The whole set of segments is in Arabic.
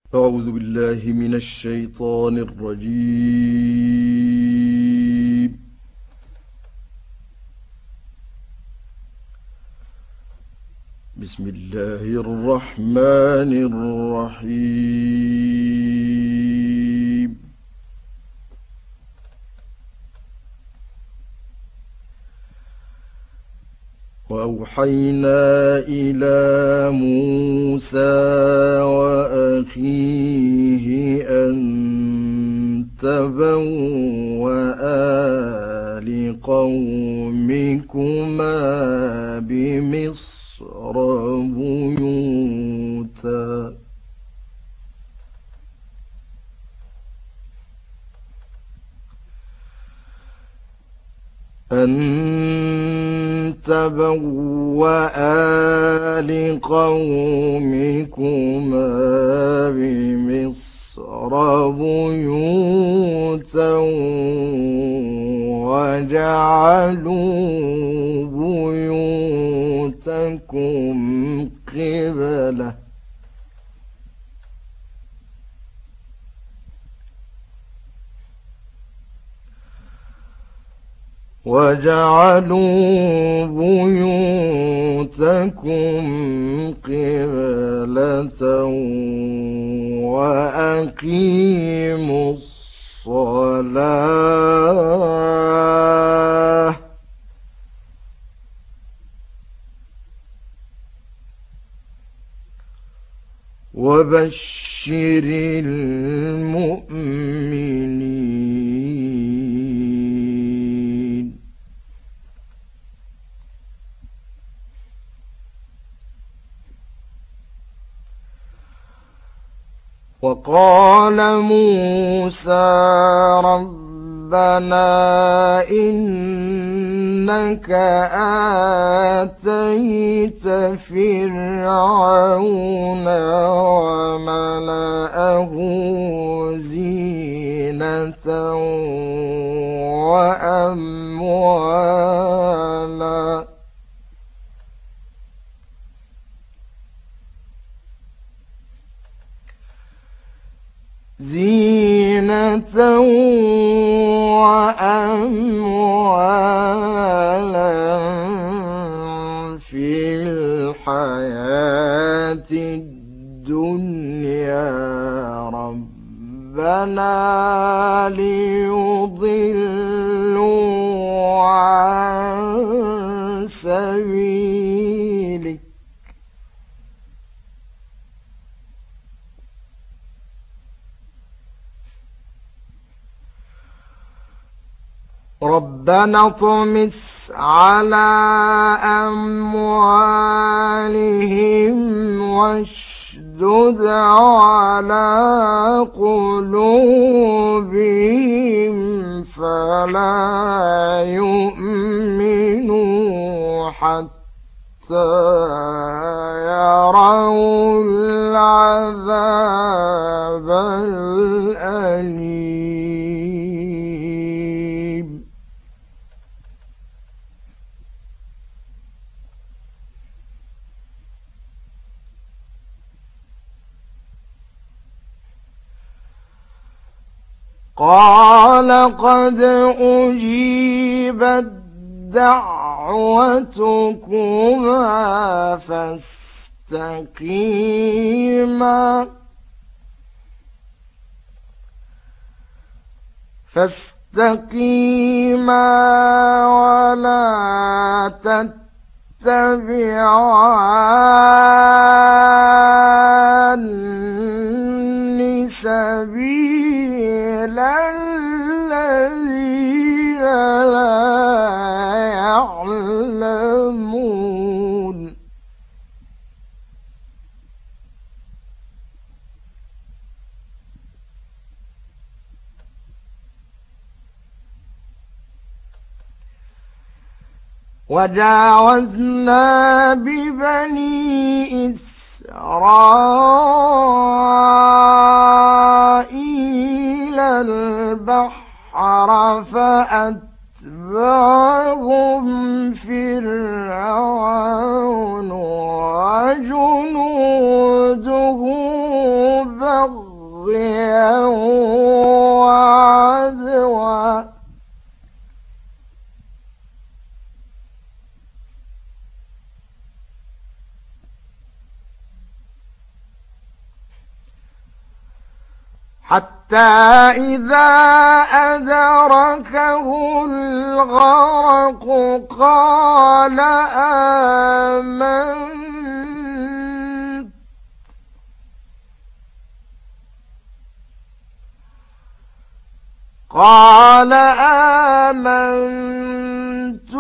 أعوذ بالله من الشيطان الرجيم. بسم الله الرحمن الرحيم. وأوحينا إلى موسى وأخيه أن تبوأ لقومكما بمصر بيوتا واجعلوا بيوتكم قبلة وأقيموا الصلاة وبشر المؤمنين. وقال موسى ربنا إنك آتيت فرعون وملأه زينة وأموالا في الحياة الدنيا ربنا ليضلوا عن سبيلك ربنا اطمس على أموالهم واشدد على قلوبهم فلا يؤمنوا حتى يروا العذاب الأليم. قال قد أجيبت دعوتكما فاستقيما ولا تتبعان سبيل الذين لا يعلمون. وجاوزنا ببني إسرائيل البحر فأتبعهم فرعون وجنوده بغيا بغيا وعدوا حتى إذا أدركه الغرق قال آمنت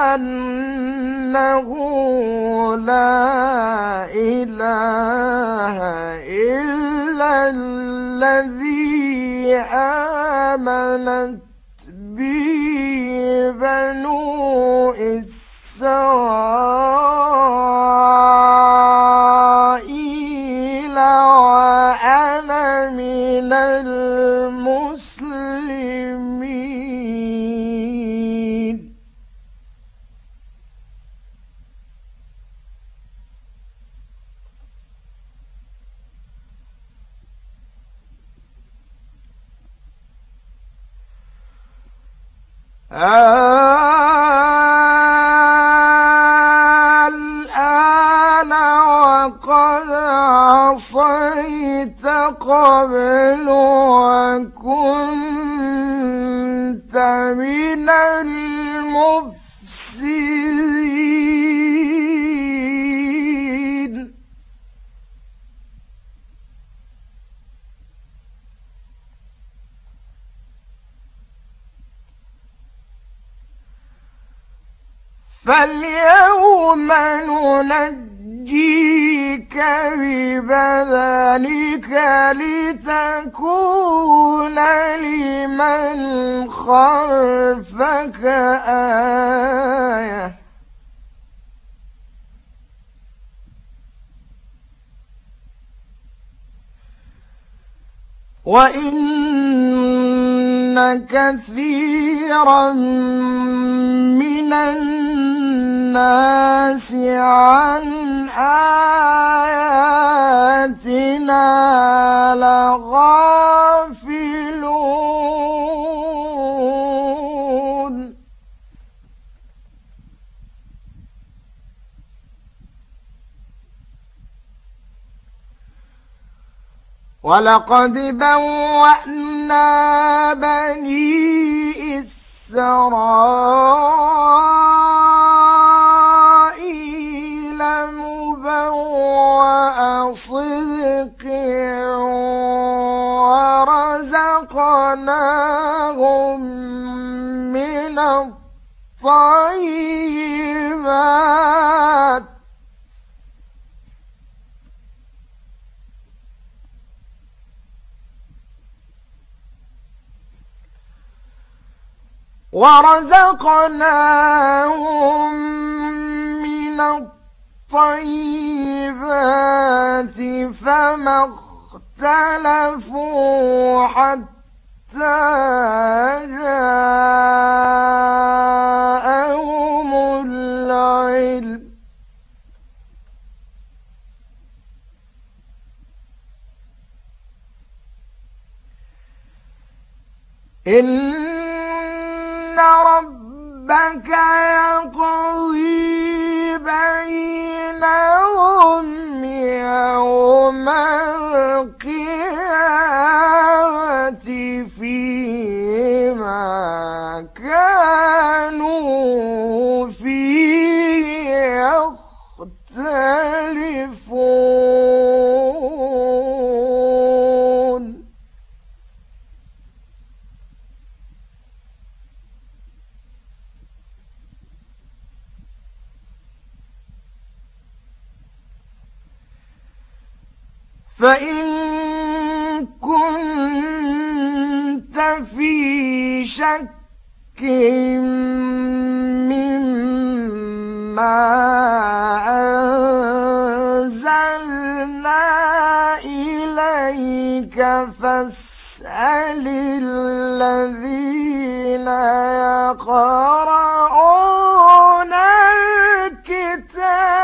أنه لا إله إلا الذي آمنت به بنو إسرائيل وأنا من المسلمين. الآن وقد عصيت قبل وكنت من المفسدين. فاليوم ننجيك ببدنك لتكون لمن خلفك آية وإن كثيرا من الناس عن آياتنا لغافلون. ولقد بوأنا بني إسرائيل مبوأ صدق ورزقناهم من الطيبات فما اختلفوا حتى جاءهم العلم. إن ربك يقضي بينهم يوم القيامة فيما كانوا فيه يختلفون. فإن كنت في شك مما أنزلنا إليك فاسأل الذين يقرؤون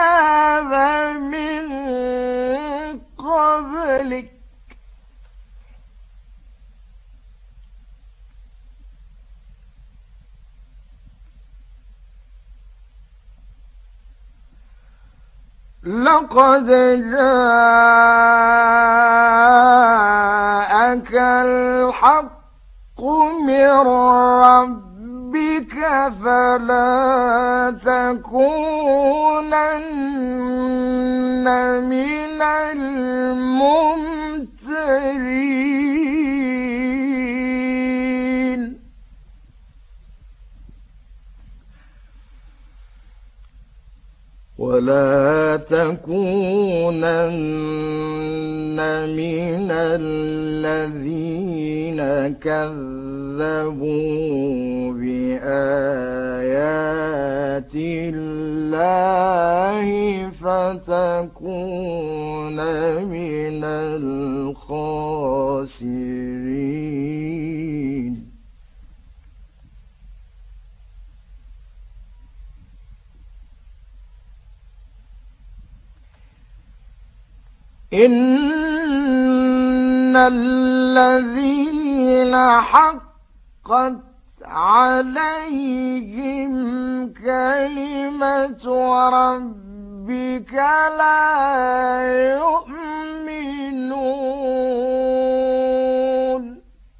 الكتاب من قبلك لقد جاءك الحق من ربك فلا تكونن من الممترين. ولا تكونن من الذين كذبوا بآيات الله فتكون من الخاسرين. إن الذين حقت عليهم كلمة ربك لا يؤمنون.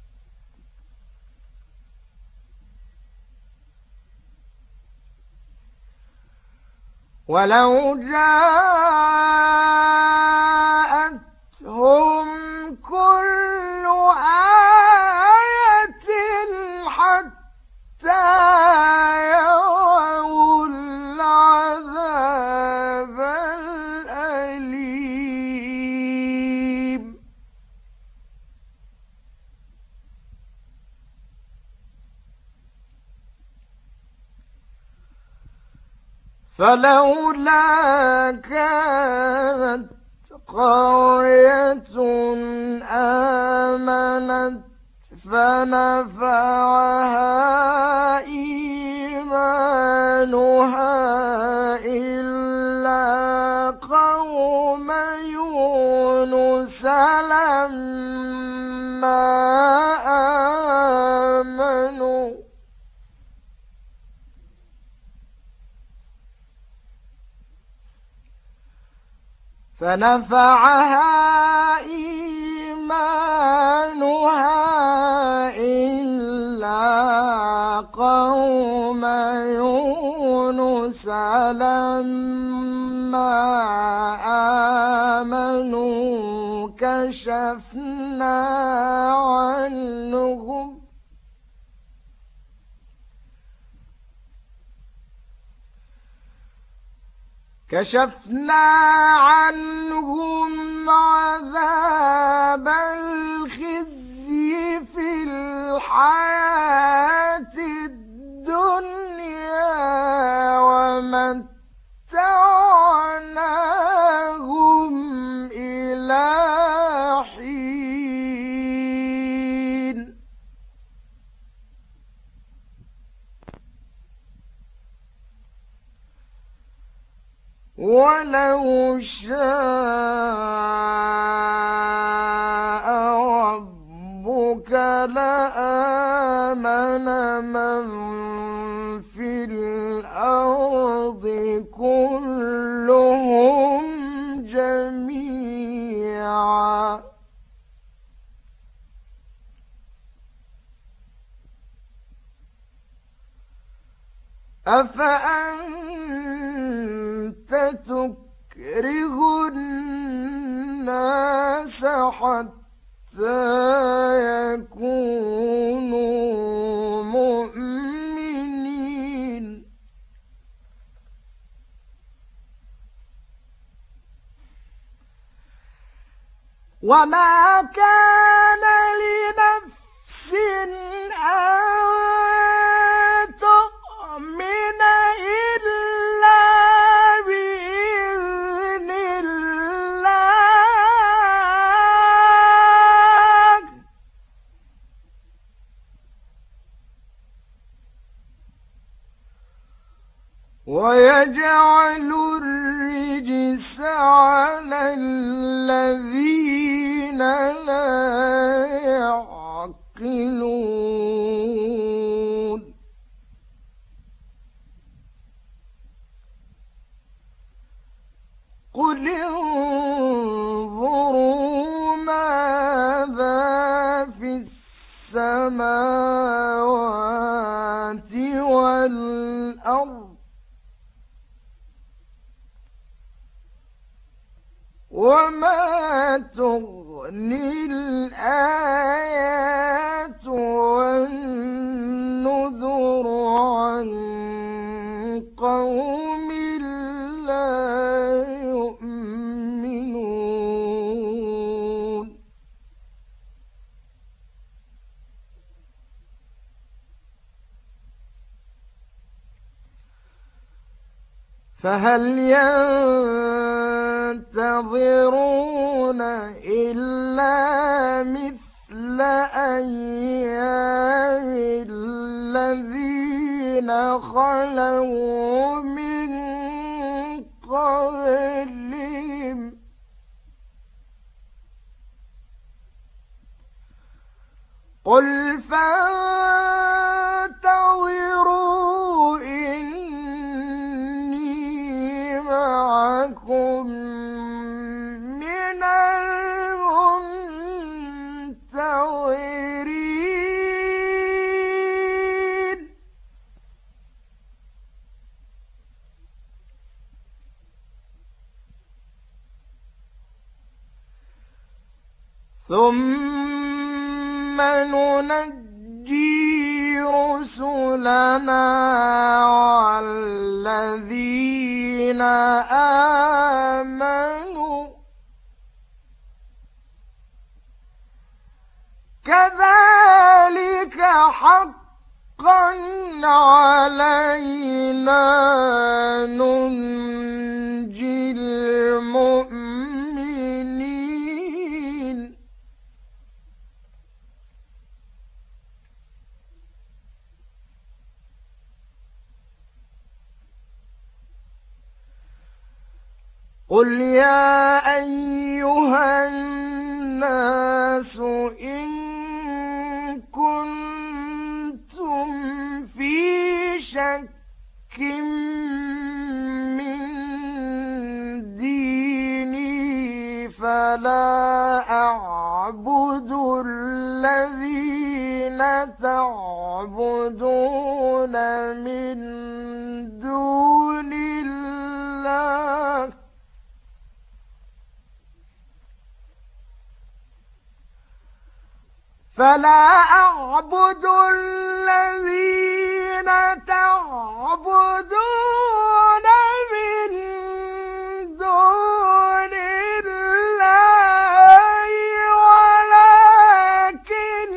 ولو جاءتهم كل آية حتى يروا العذاب الأليم. فلولا كانت قرية آمنت فنفعها إيمانها إلا قوم يونس لما آمنوا فنفعها إيمانها إلا قوم يونس لما آمنوا كشفنا عنهم عذاب الخزي في الحياة الدنيا ومتعناهم إلى حين. ولو شاء ربك لآمن من في الأرض كلهم جميعا أفأنت تكره الناس حتى يكونوا مؤمنين وما كان لنفس أن تؤمن إلا بإذن الله ويجعل الرجس على الذين لا السماوات والأرض وما تغني الآيات والنذر عن قوم لا يؤمنون فهل ينتظرون إلا مثل أيام الذين خلوا من قبلهم قل فانتظروا إني معكم من المنتظرين ثم ننجي رسلنا والذين آمنوا كذلك حقا علينا ننجي المؤمنين قل يا أيها الناس إن كنتم في شك من ديني فلا أعبد الذين تعبدون من دون الله فلا أعبد الذين تعبدون من دون الله ولكن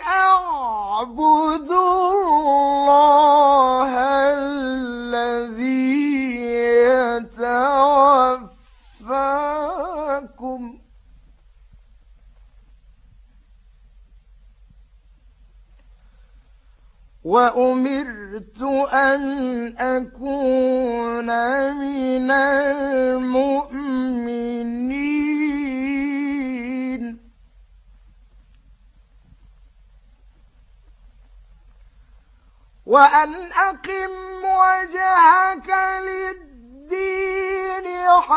أعبد الله الذي يتوفاكم وأمرت أن أكون من المؤمنين وأن أقم وجهك للدين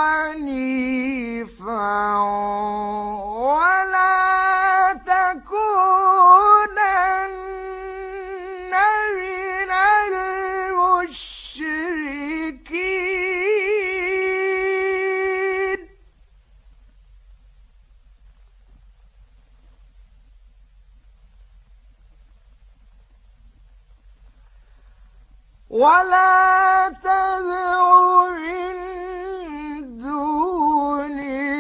حنيفا ولا تكونن من المشركين ولا تدع من دون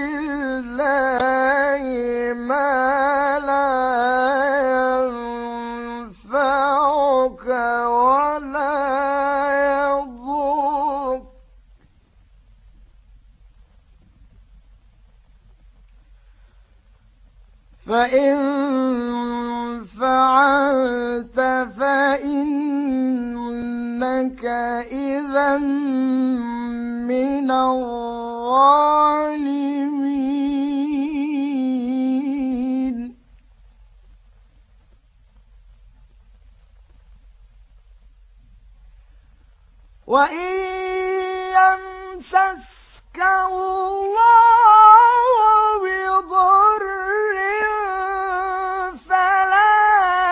الله ما لا ينفعك ولا يضرك فإن فعلت فإنك إذا من الظالمين وإن يمسسك الله بضر فلا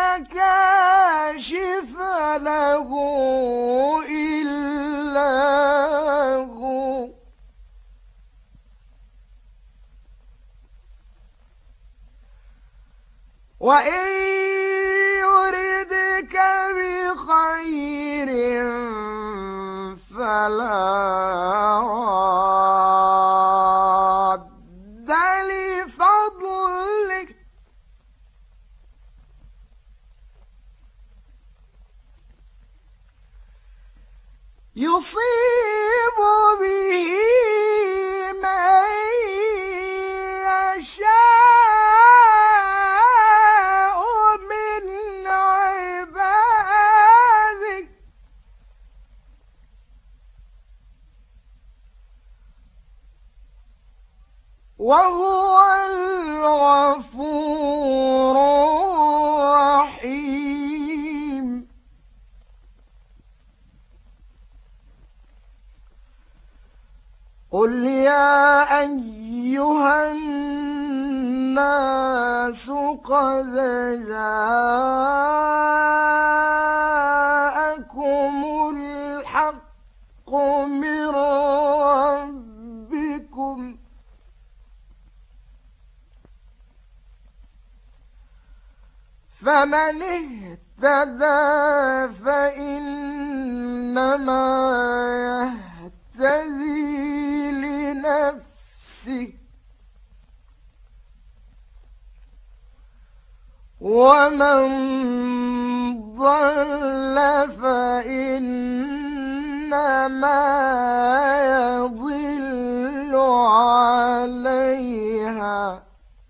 وإن يردك بخير فلا راد لفضلك يصيب به من يشاء من عبادك وهو الغفور الرحيم قل يا أيها الناس قد جاءكم الحق من ربكم فمن اهتدى فإنما يهتدي لنفسه ومن ضل فإنما يضل عليها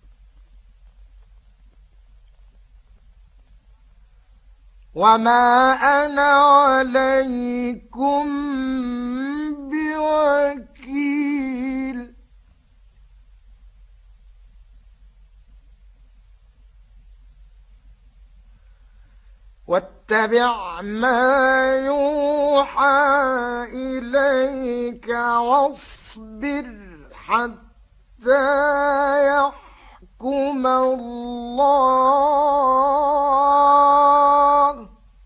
وما أنا عليكم بوكيل واتبع ما يوحى إليك واصبر حتى يحكم الله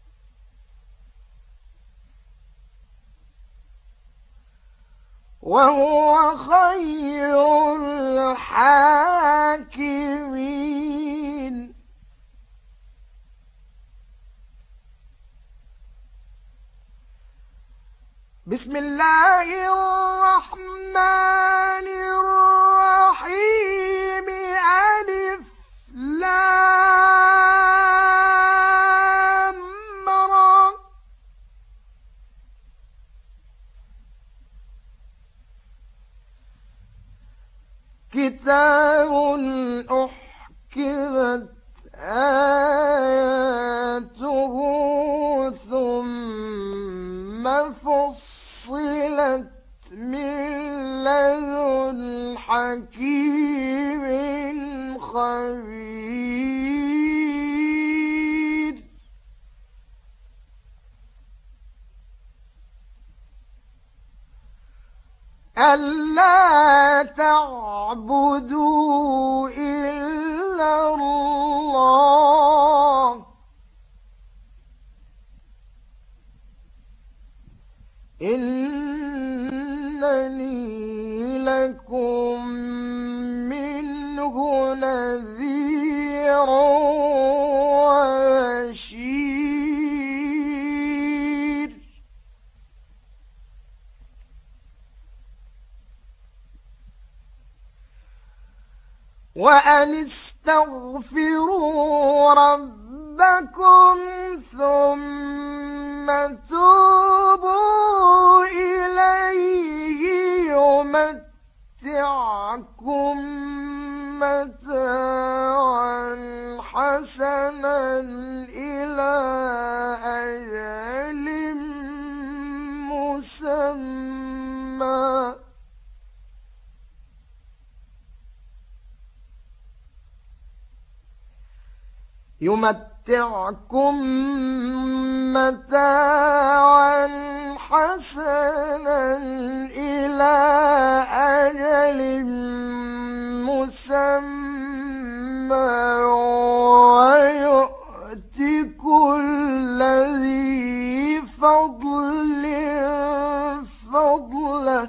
وهو خير الحاكمين بسم الله الرحمن الرحيم ألف لام را كتاب أحكمت آياته ثم فصلت من لدن حكيم خبير ألا تعبدوا إلا الله إنني لكم منه نذير وبشير وأن استغفروا ربكم ثم توبوا إليه يمتعكم متاعا حسنا إلى أجل مسمى يمتعكم متاعا حسنا إلى أجل مسمى ويؤت كل ذي فضل فضله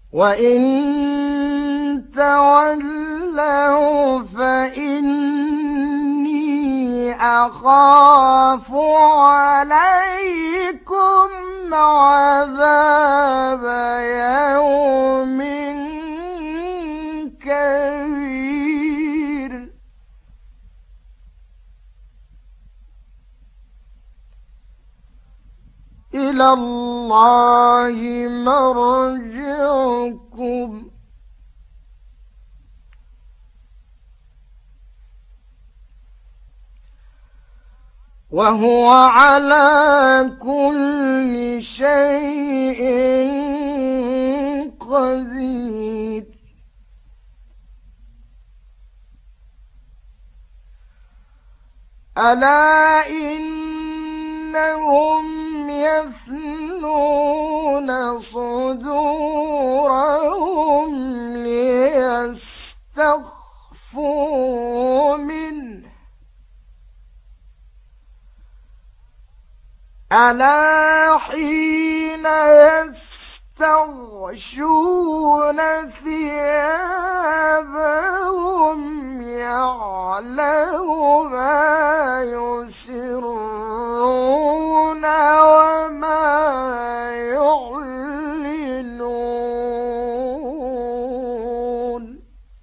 وإن تولوا فإني أخاف عليكم عذاب يوم كبير. إلى الله مرجعكم وهو على كل شيء قدير. ألا إنهم يثنون صدورهم ليستخفوا منه ألا حين يستغشون ثيابهم يعلم ما يسرون وما يعلنون.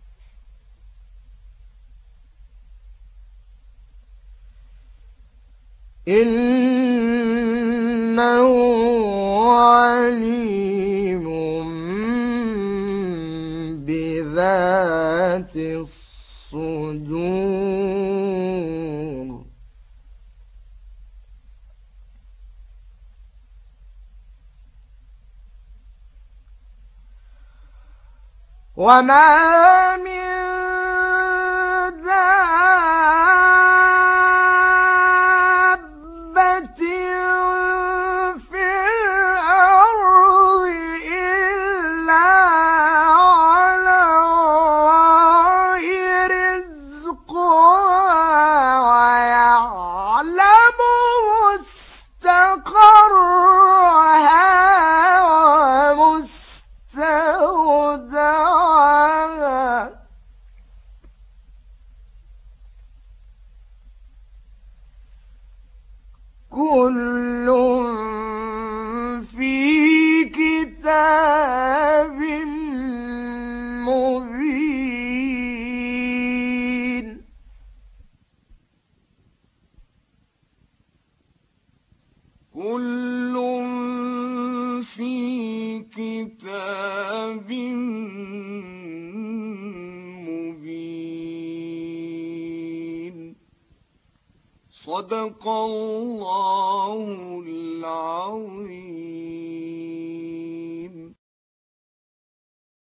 إنه عليم بذات الصدور. وما من دابة في الأرض إلا على الله رزقها ويعلم مستقرها ومستودعها كل في كتاب مبين. كل في كتاب مبين. صدق الله العظيم.